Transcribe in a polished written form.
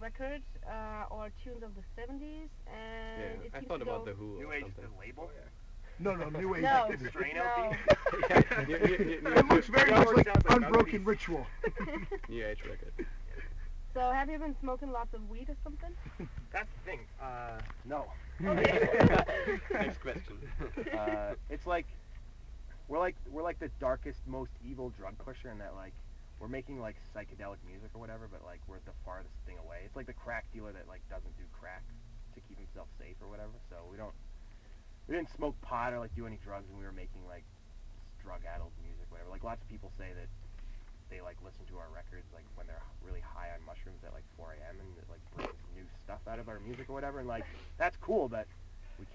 record or tunes of the 70s, and Yeah, it I seems thought to about go. the Who New or Age, something. the label. No, no, New Age. No, Like the strain no. LP. Yeah, It looks very much like Sounds like Unbroken Nuggies. Ritual. New Age record. So have you been smoking lots of weed or something? That's the thing. No. Okay. Next question. It's like we're like the darkest, most evil drug pusher in that like we're making like psychedelic music or whatever, but like we're the farthest thing away. It's like the crack dealer that like doesn't do crack to keep himself safe or whatever. So we didn't smoke pot or like do any drugs, and we were making like drug-addled music, whatever. Like lots of people say that they like listen to our records like when they're really high on mushrooms at like 4 a.m. and it like brings new stuff out of our music or whatever, and like that's cool, but